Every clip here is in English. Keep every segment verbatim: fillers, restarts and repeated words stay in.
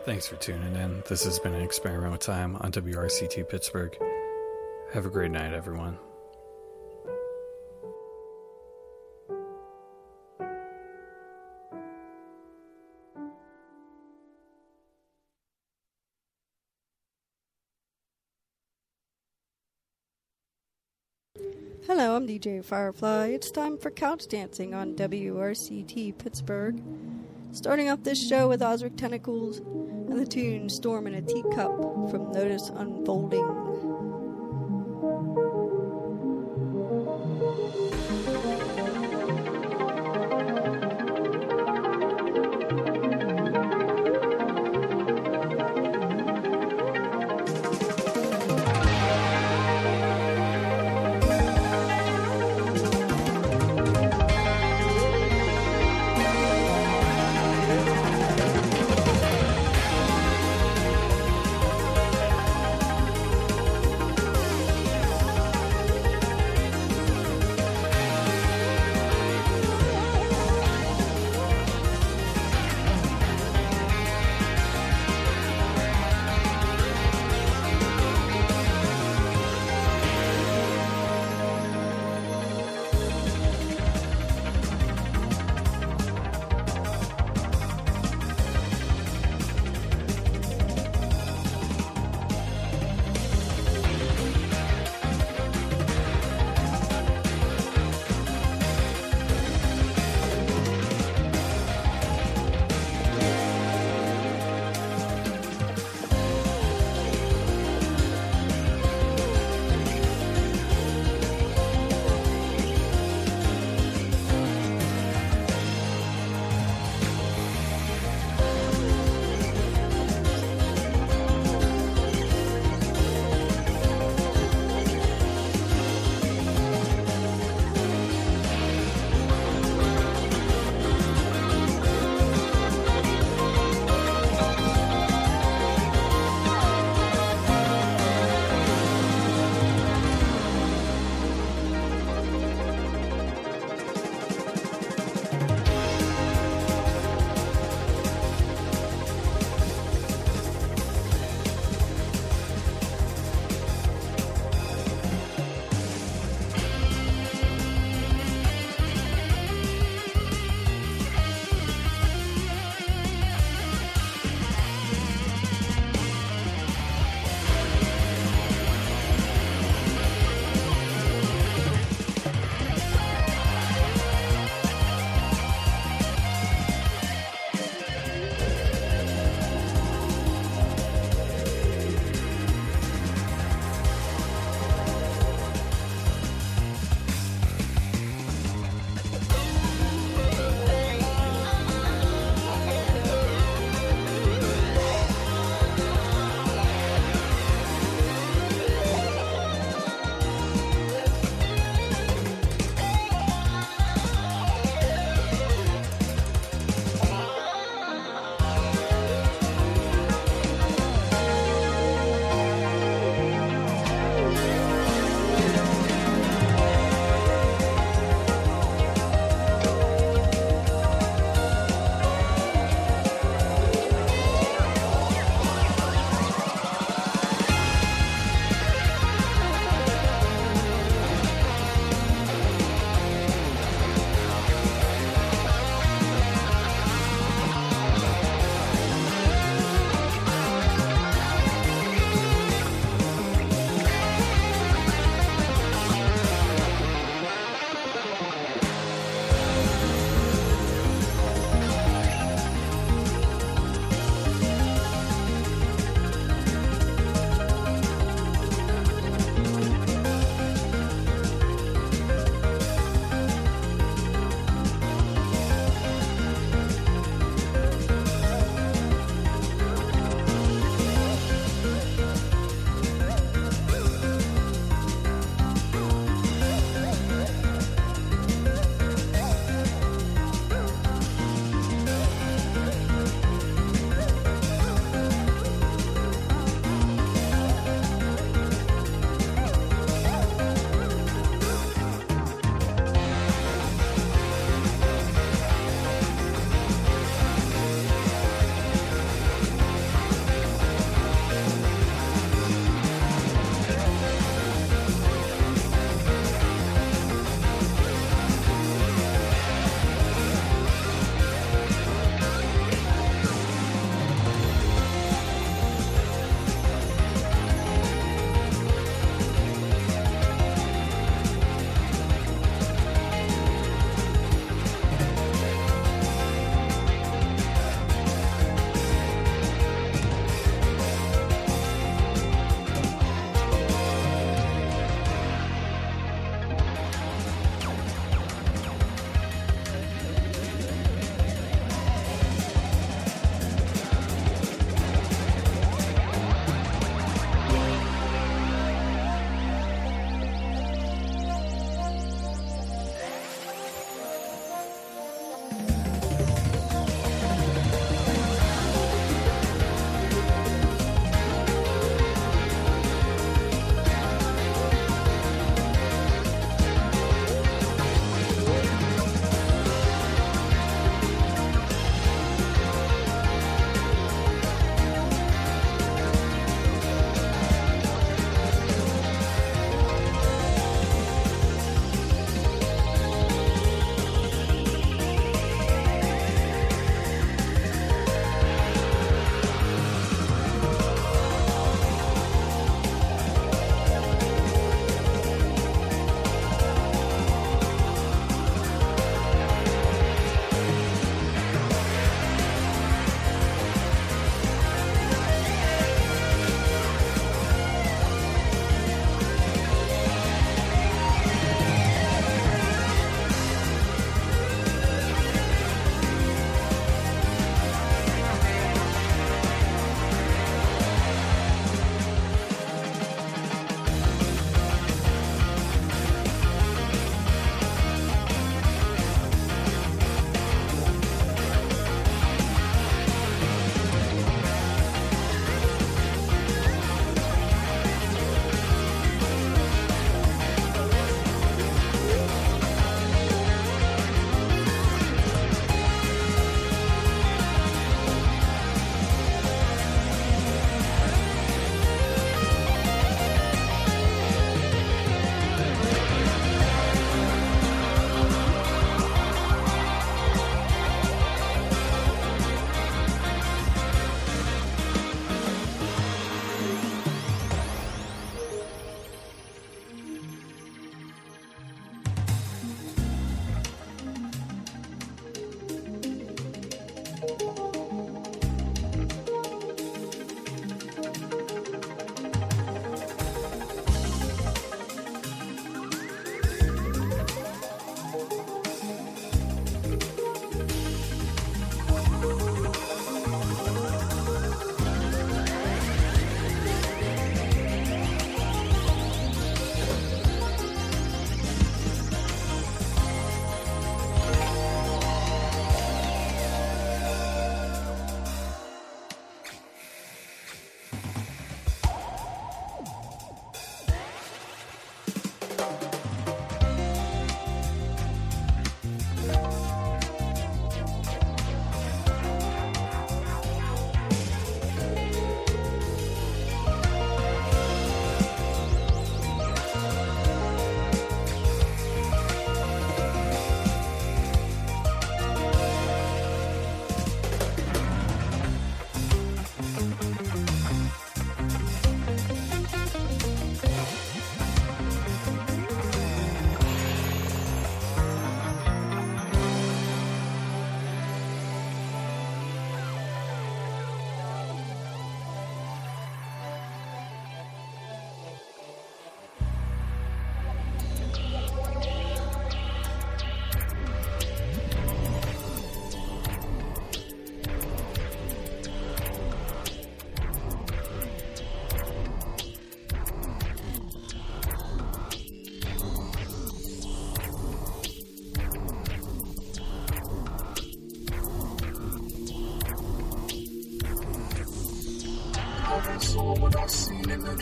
Thanks for tuning in. This has been an experiment with time on W R C T Pittsburgh. Have a great night, everyone. Hello, I'm D J Firefly. It's time for Couch Dancing on W R C T Pittsburgh. Starting off this show with Osric Tentacles and the tune Storm in a Teacup from Notice Unfolding.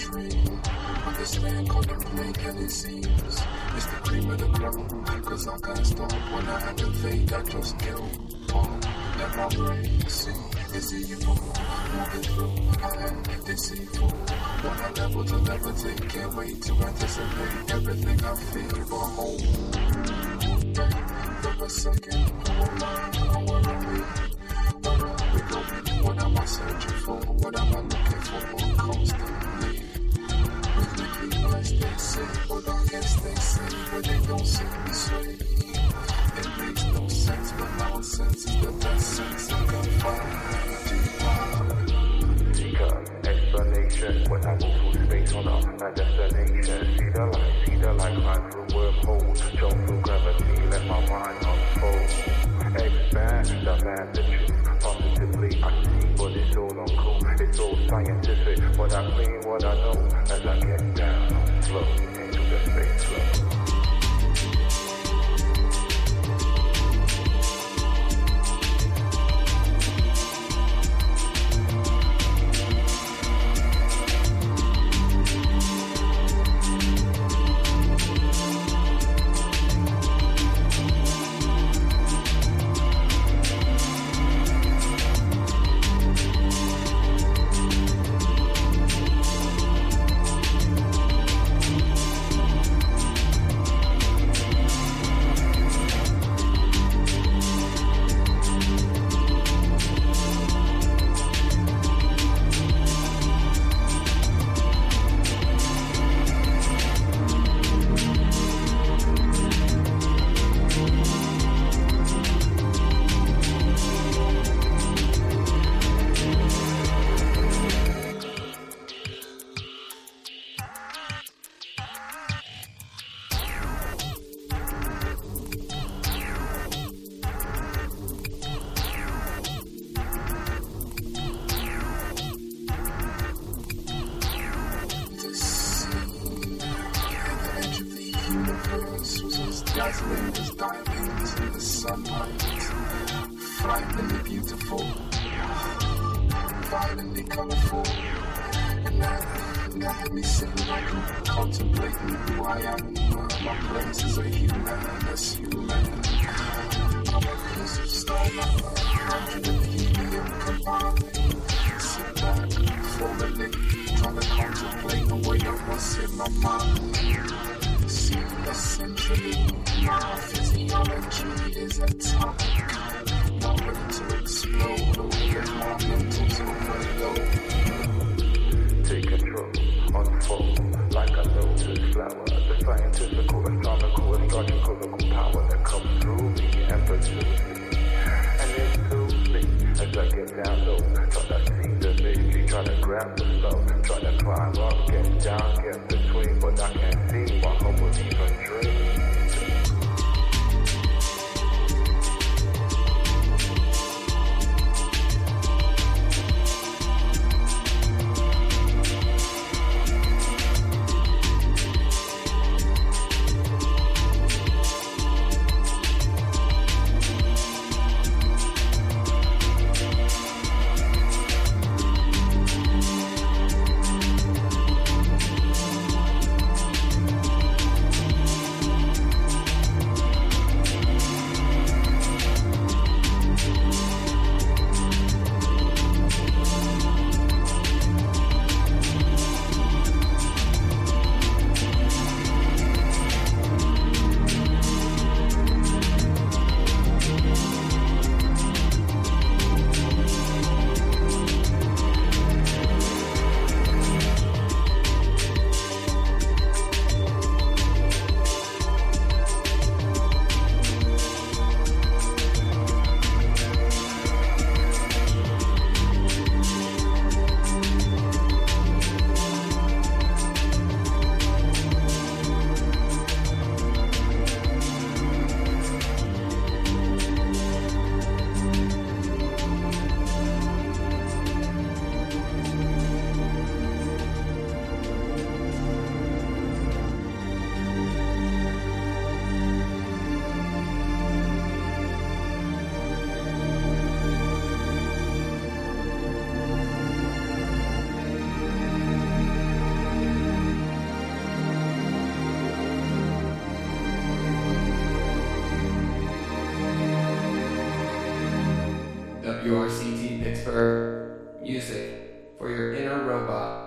free. Understand, contemplate, and it seems it's the cream of the crop. Cause I can't stop when I activate, I just kill. Oh, let my brain see. It's evil, moving through. I am deceitful. When I level to levitate, can't wait to anticipate everything I feel. Behold, for a second, hold on, where are we? Where are we going? What am I searching for? What am I looking for? Constantly. Rhythmically, yes, they say, but I guess they say, but they don't see me sway. It makes no sense, but nonsense is the best sense I can find. Explanation when I move through space on up my destination. See the light, see the light climb through wormholes. Jump through gravity, let my mind unfold. Expand the magnitude. Positively I see, but it's all uncool. It's all scientific, but I clean what I know as I get down slow into the space flow. Dazzling as diamonds in the sunlight, frighteningly beautiful, violently colorful, and that, and that had me sitting back and contemplating who I am. My place as a human, as human. I'm a piece of starlight, hundred of helium combined. Sit back, formally, trying to contemplate the way of what's in my mind. See, essentially, my physiology is atomic, not ready to explode or get my mentals overload. Take control, unfold, like a lotus flower. The scientific, astronomical, astrological power that comes through me and pursues me. And it soothes me as I get down low. Try to see the mystery, try to grab the flow. Try to climb up, get down, get between, but I can't see what hope would even dream. W R C T Pittsburgh. Music for your inner robot.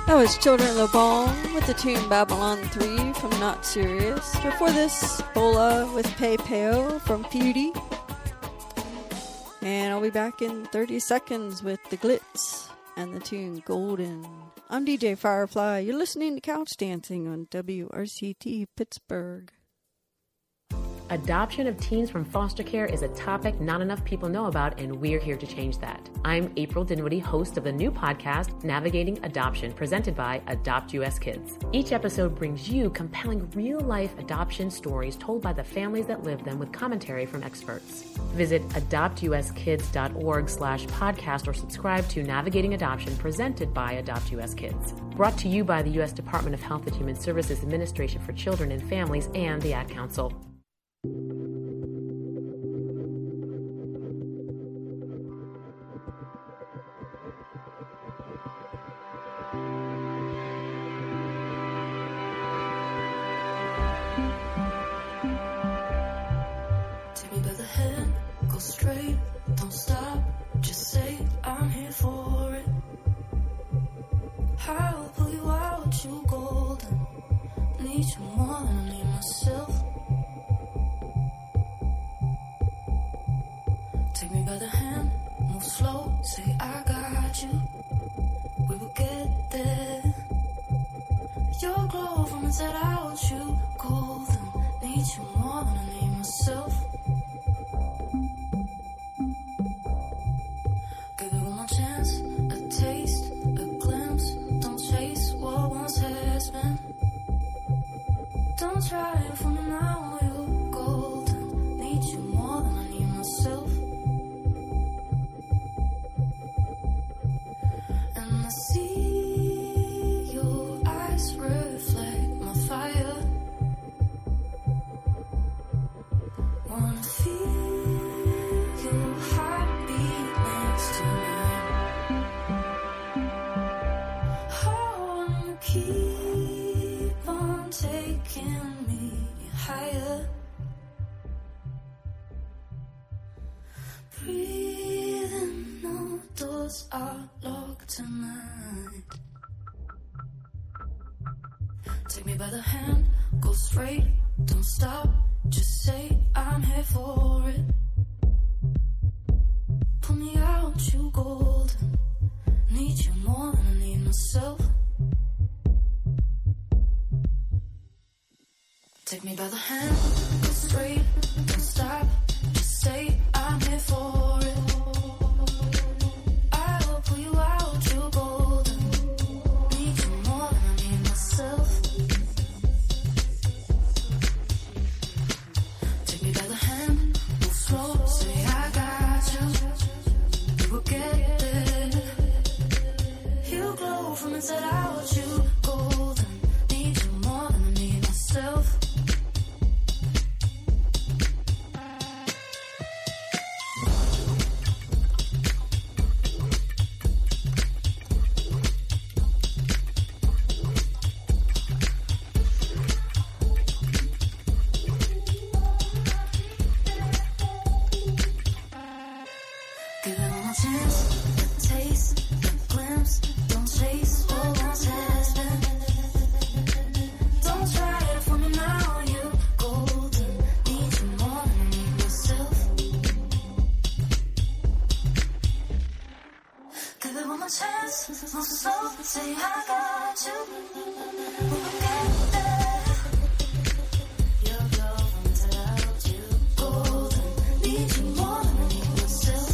That was Children of the Bone with the tune Babylon three from Not Serious. Before this, Bola with Pei Peo from Beauty. And I'll be back in thirty seconds with the Glitz and the tune Golden. I'm D J Firefly. You're listening to Couch Dancing on W R C T Pittsburgh. Adoption of teens from foster care is a topic not enough people know about, and we're here to change that. I'm April Dinwiddie, host of the new podcast, Navigating Adoption, presented by Adopt U S Kids. Each episode brings you compelling real-life adoption stories told by the families that live them with commentary from experts. Visit adoptuskids.org slash podcast or subscribe to Navigating Adoption, presented by Adopt U S Kids. Brought to you by the U S Department of Health and Human Services Administration for Children and Families and the Ad Council. Take me by the hand, go straight, don't stop, just say I'm here for it. I'll pull you out, you golden. Need you more than I need myself. Take me by the hand, move slow, say I got you. We will get there. Your glow from inside out, you golden. Need you more than I need myself. Give it one more chance, a taste, a glimpse. Don't chase what once has been. Don't try it for me now, you golden. Need you more than I need myself. And I see your eyes reflect my fire. Wanna feel your heartbeat next to me. Oh, and you keep on taking me higher. Breathing, no doors are locked tonight. Take me by the hand, go straight, don't stop, just say I'm here for it. Pull me out, you golden. Need you more than I need myself. Take me by the hand, go straight, don't stop, just say I'm here for it. I will pull you out, you golden. Need you more than I need myself. Take me by the hand, move slow, say I got you. We will get there. You glow from inside out, you golden. Need you more than I need myself. Give it one more chance, a taste, a glimpse. Don't chase what once has been. Don't try it for me now, you golden. Need you more than I need myself. Give it one more chance, move slow, say I got you. We will get there. Your glow from inside out, you golden. Need you more than I need myself.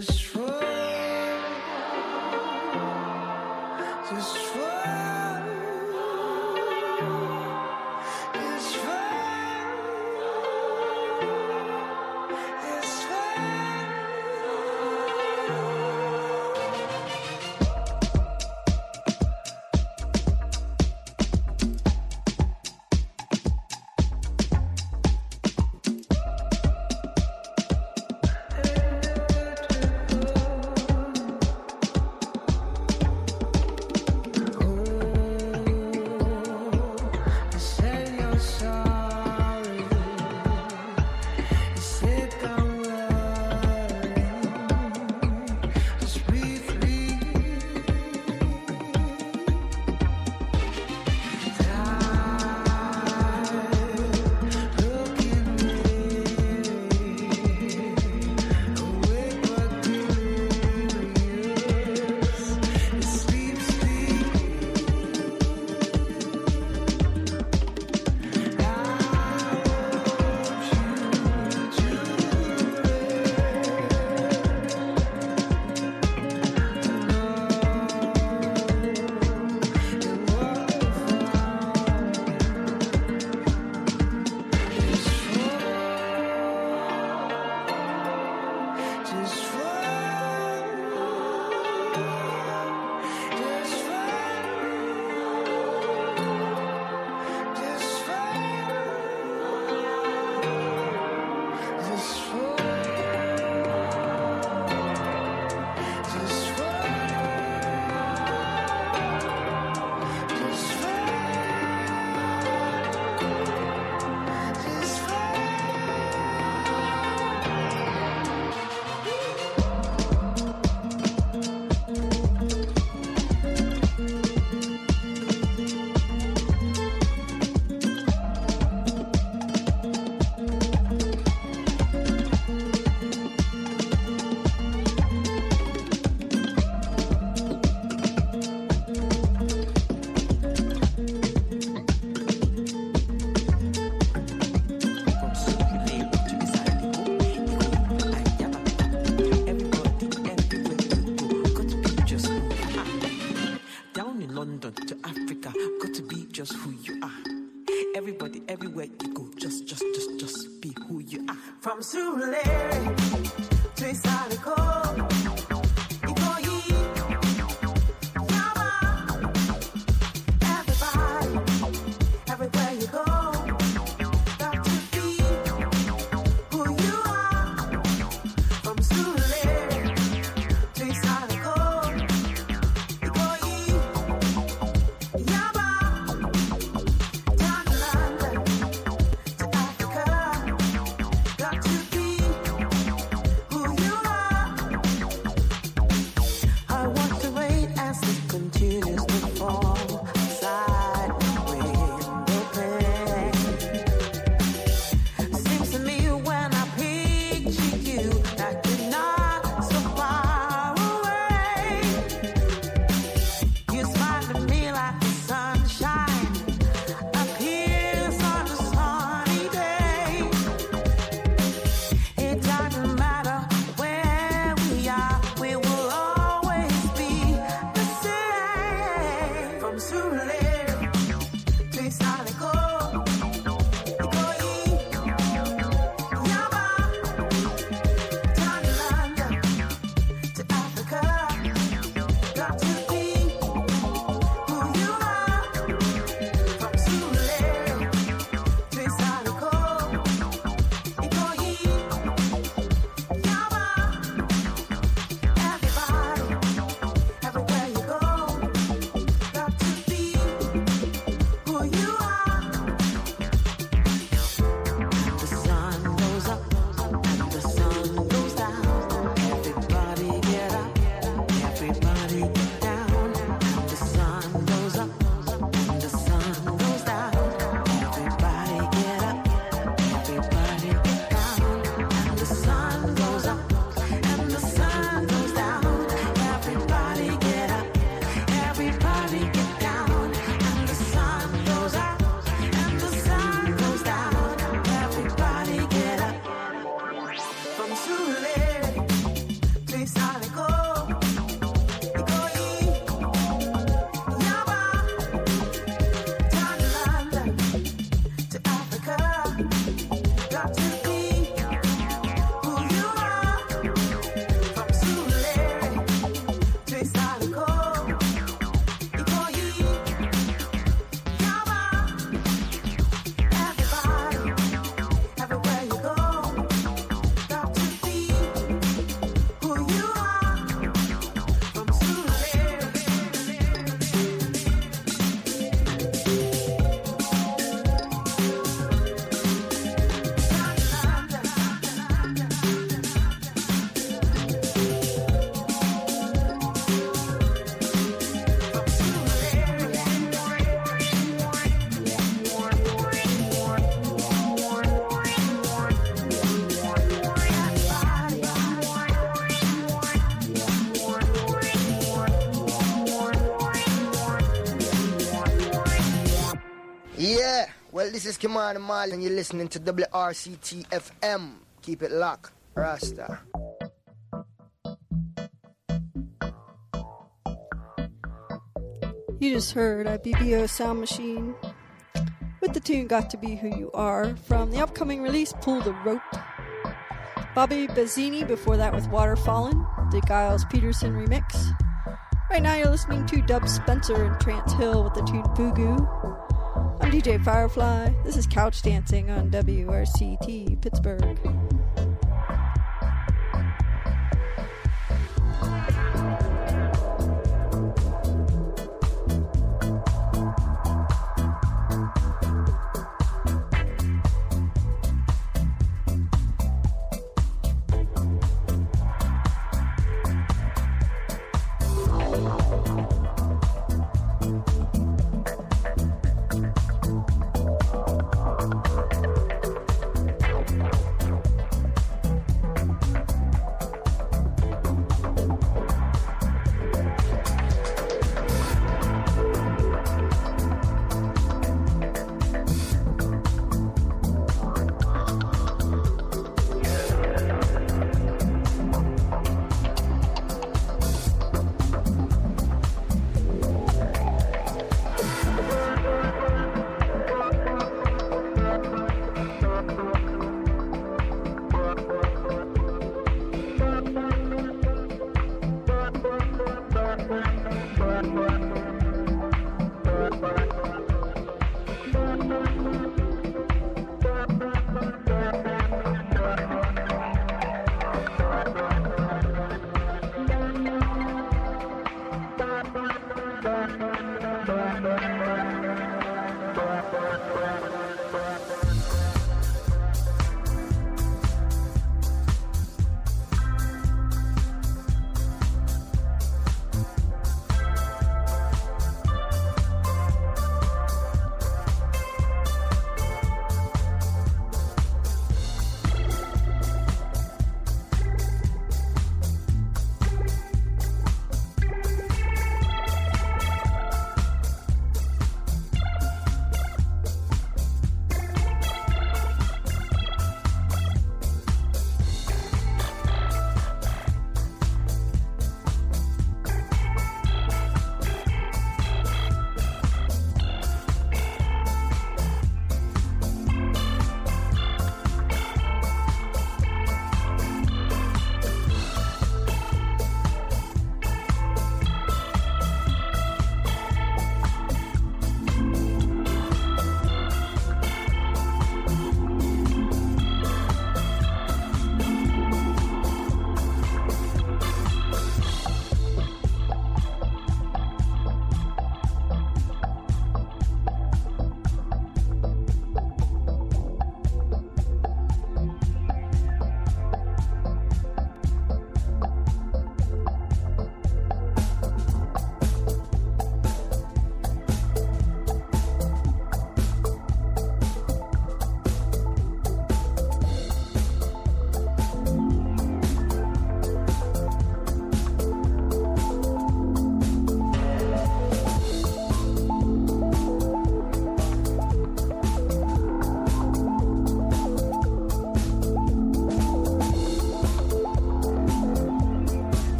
Got to be who you are. Yeah, well, this is Commander Marley, and you're listening to W R C T F M. Keep it locked, Rasta. You just heard a B B O Sound Machine with the tune Got to Be Who You Are from the upcoming release Pull the Rope. Bobby Bazzini before that with Waterfallin', the Giles Peterson remix. Right now you're listening to Dub Spencer and Trance Hill with the tune Fugu. I'm D J Firefly. This is Couch Dancing on W R C T Pittsburgh.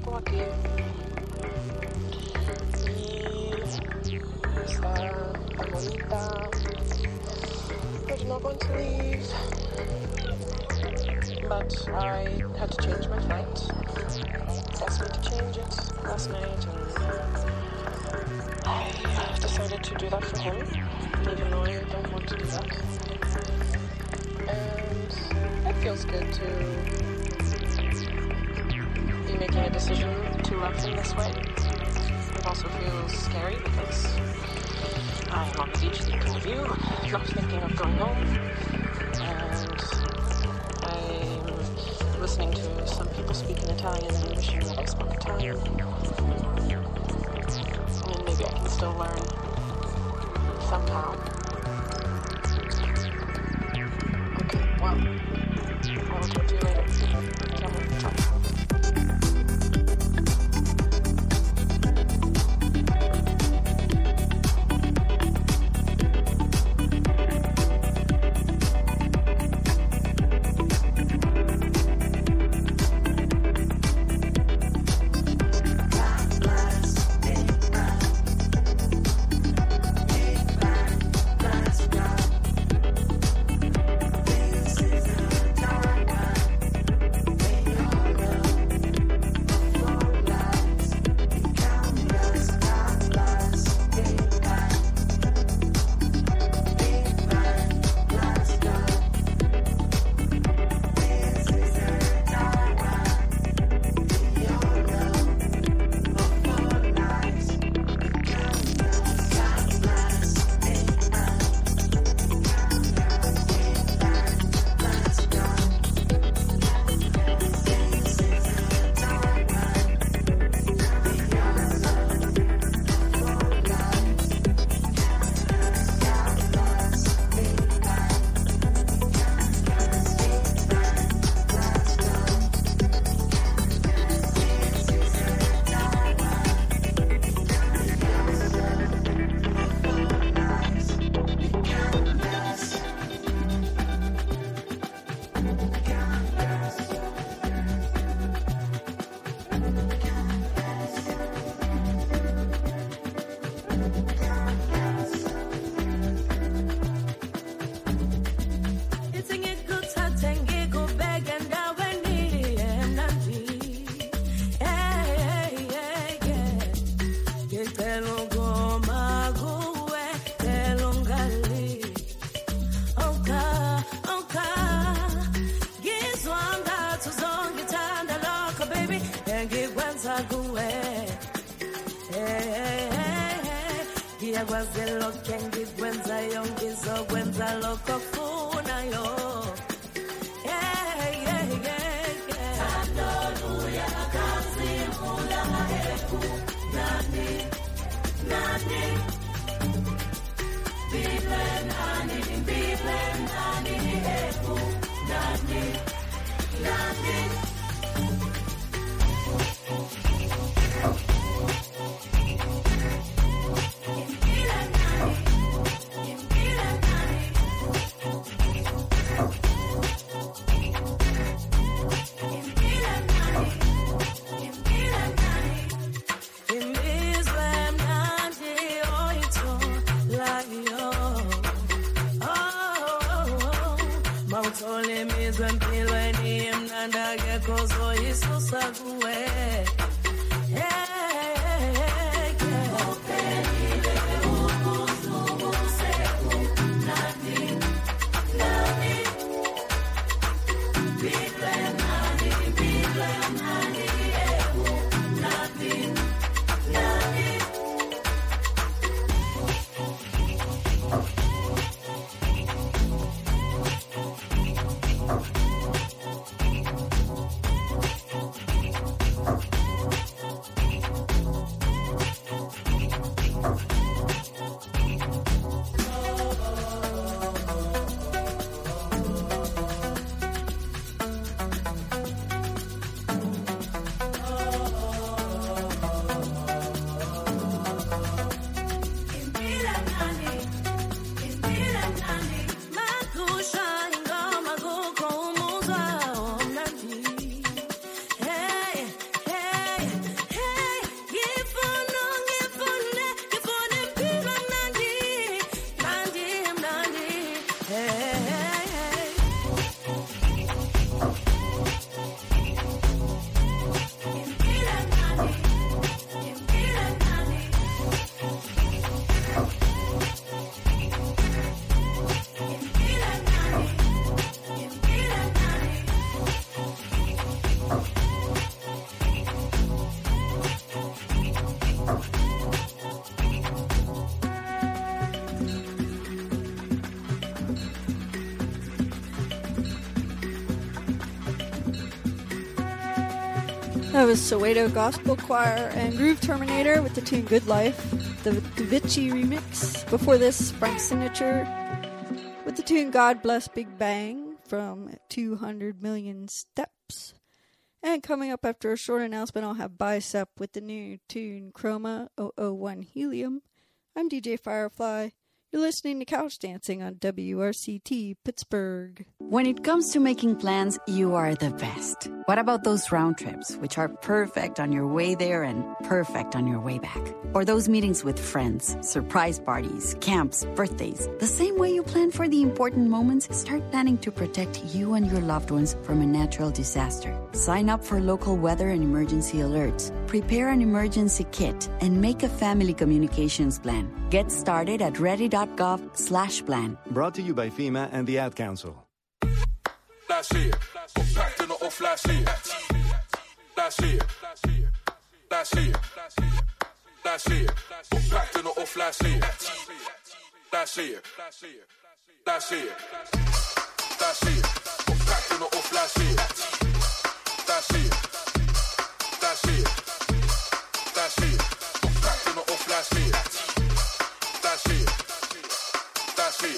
poco aquí. Y está tan bonita. I did not want to leave, but I had to change my flight. He asked me to change it last night, and I decided to do that for him, even though I don't want to do that. And it feels good to be making a decision to love him this way. It also feels scary because I am on the beach thinking of you, not thinking of going home, and I'm listening to some people speak in Italian and wishing that I spoke Italian. And maybe I can still learn somehow. Okay, well, I will talk to you later. Ciao, ciao. That was Soweto Gospel Choir and Groove Terminator with the tune Good Life, the Davichi remix. Before this, Frank Sinatra with the tune God Bless Big Bang from two hundred million Steps. And coming up after a short announcement, I'll have Bicep with the new tune Chroma zero zero one Helium. I'm D J Firefly. You're listening to Couch Dancing on W R C T Pittsburgh. When it comes to making plans, you are the best. What about those round trips, which are perfect on your way there and perfect on your way back? Or those meetings with friends, surprise parties, camps, birthdays. The same way you plan for the important moments, start planning to protect you and your loved ones from a natural disaster. Sign up for local weather and emergency alerts. Prepare an emergency kit and make a family communications plan. Get started at ready.gov slash plan. Brought to you by FEMA and the Ad Council. Last year, got packed in the off last year. Last year, last year, last year, got packed in the off last year. Last year, last year, last year, got packed in the off last year. Last year, last year, last year, got packed in the off last year. Last year, last year.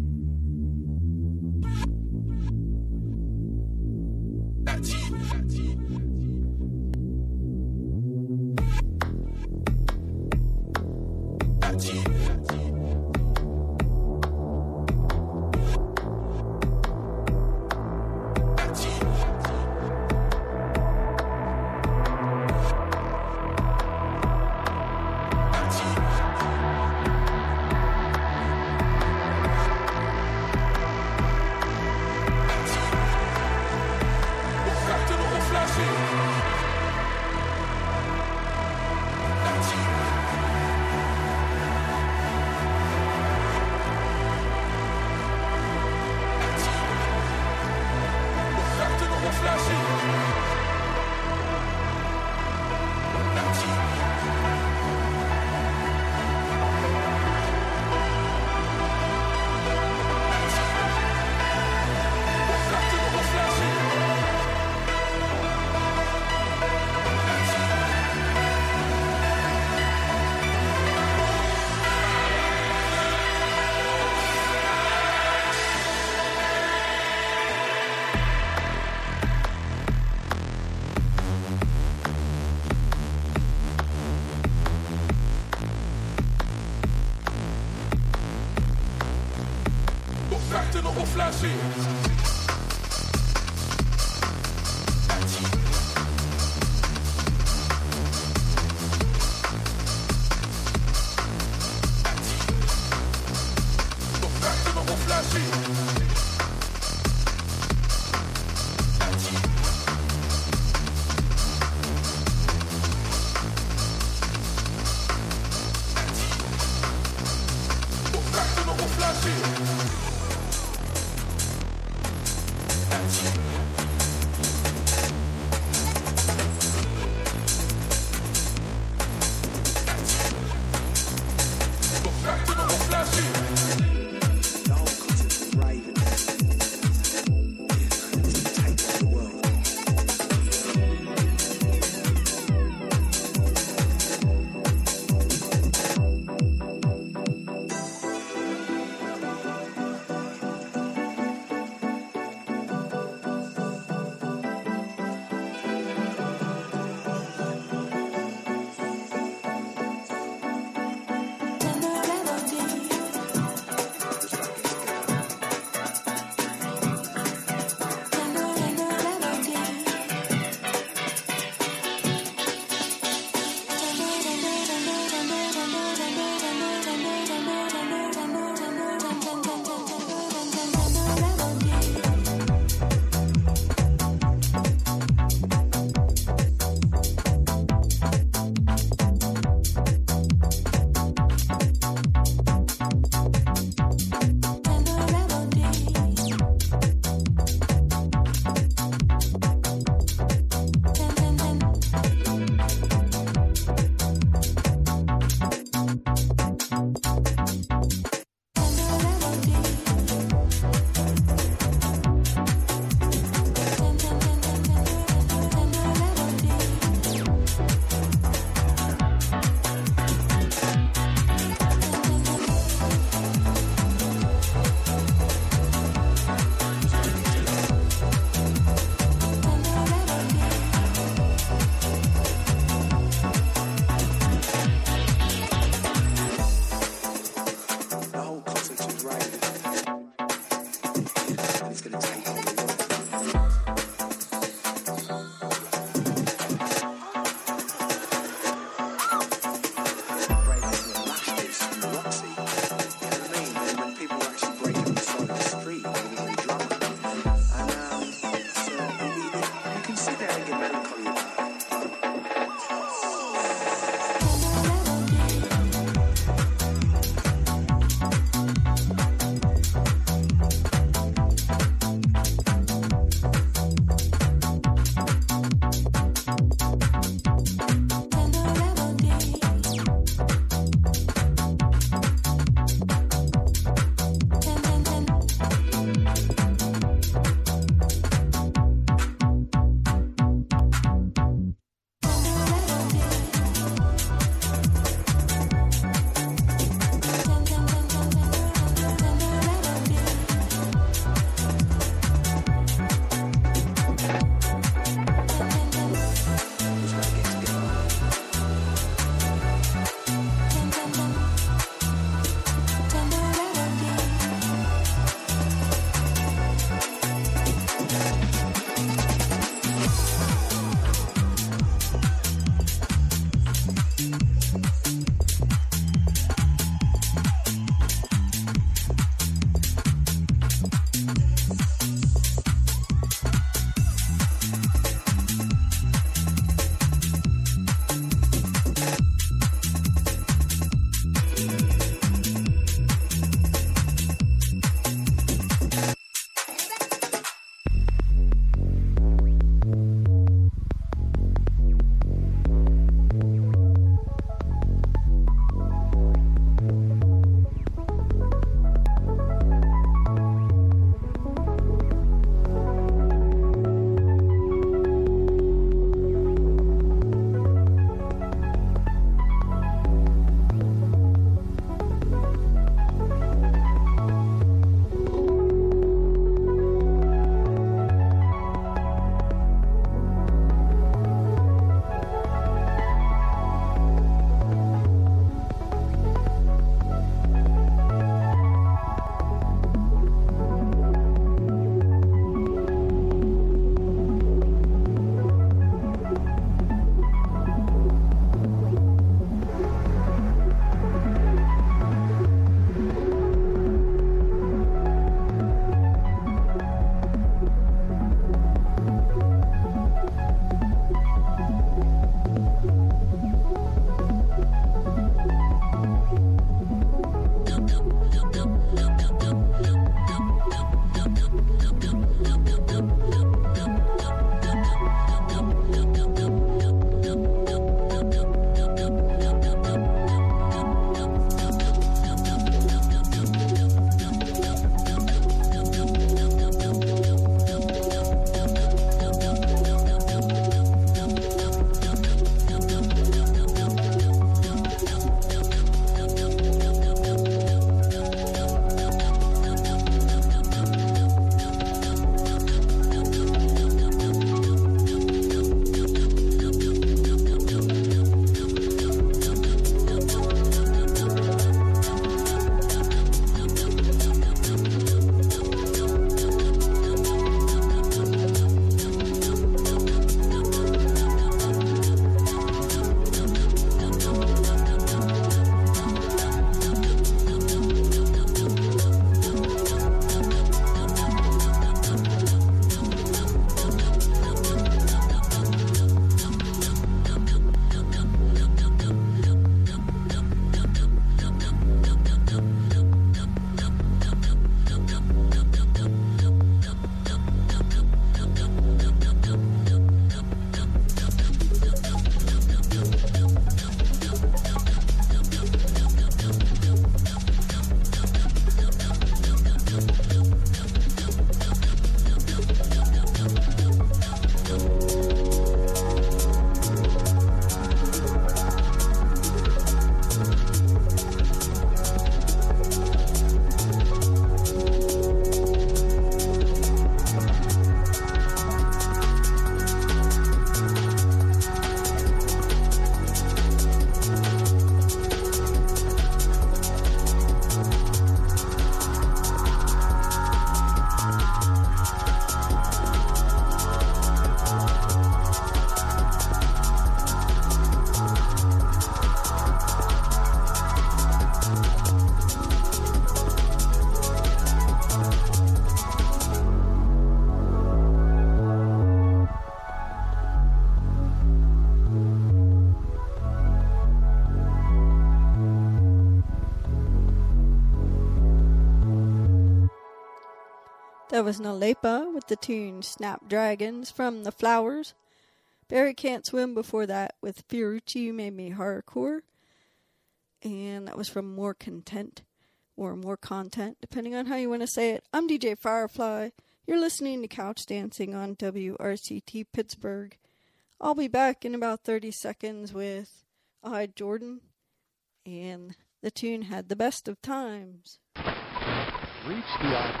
That was Nalepa with the tune Snapdragons from The Flowers. Barry Can't Swim before that with Fiorucci Made Me Hardcore. And that was from More Content, or More Content, depending on how you want to say it. I'm D J Firefly. You're listening to Couch Dancing on W R C T Pittsburgh. I'll be back in about thirty seconds with I, Jordan, and the tune Had the Best of Times. Reach the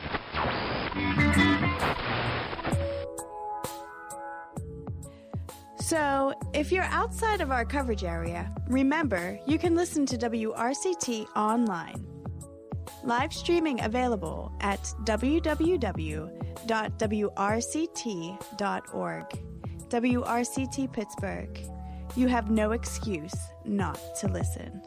So, if you're outside of our coverage area, remember you can listen to W R C T online. Live streaming available at w w w dot w r c t dot org. W R C T Pittsburgh. You have no excuse not to listen.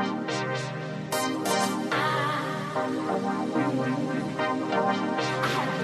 I